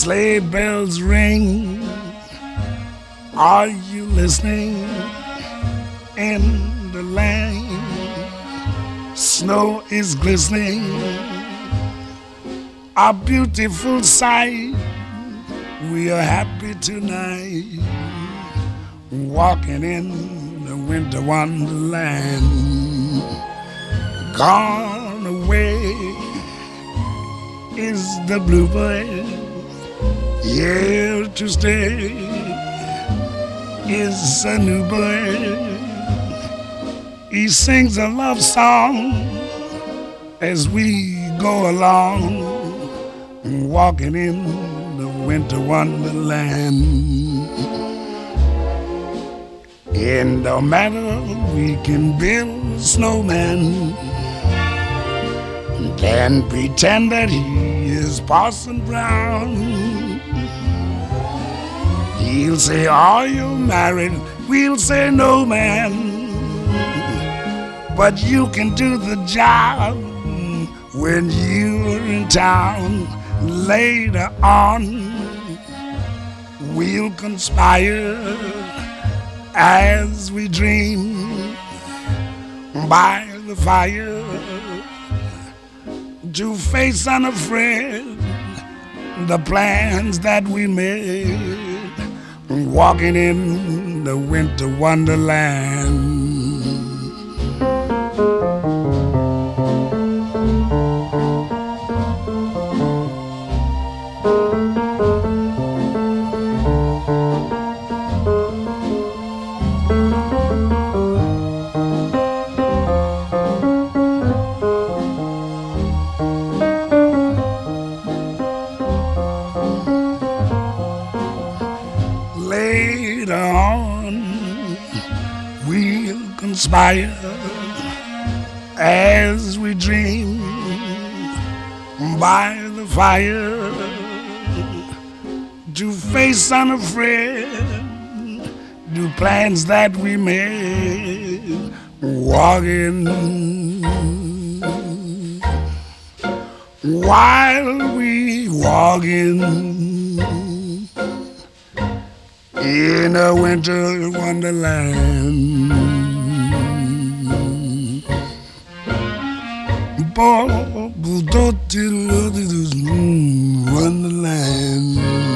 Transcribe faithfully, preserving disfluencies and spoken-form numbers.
Sleigh bells ring. Are you listening? In the lane, snow is glistening. A beautiful sight. We are happy tonight, walking in the winter wonderland. Gone away is the bluebird, here to stay is a new bird. He sings a love song as we go along, walking in the winter wonderland. In the matter we can build a snowman, then pretend that he is Parson Brown. He'll say, are you married? We'll say, no, man. But you can do the job when you're in town. Later on, we'll conspire as we dream by the fire to face unafraid the plans that we made, walking in the winter wonderland. Later on, we'll conspire as we dream by the fire to face unafraid the plans that we made, walking while we walking in a winter wonderland. Wonderland.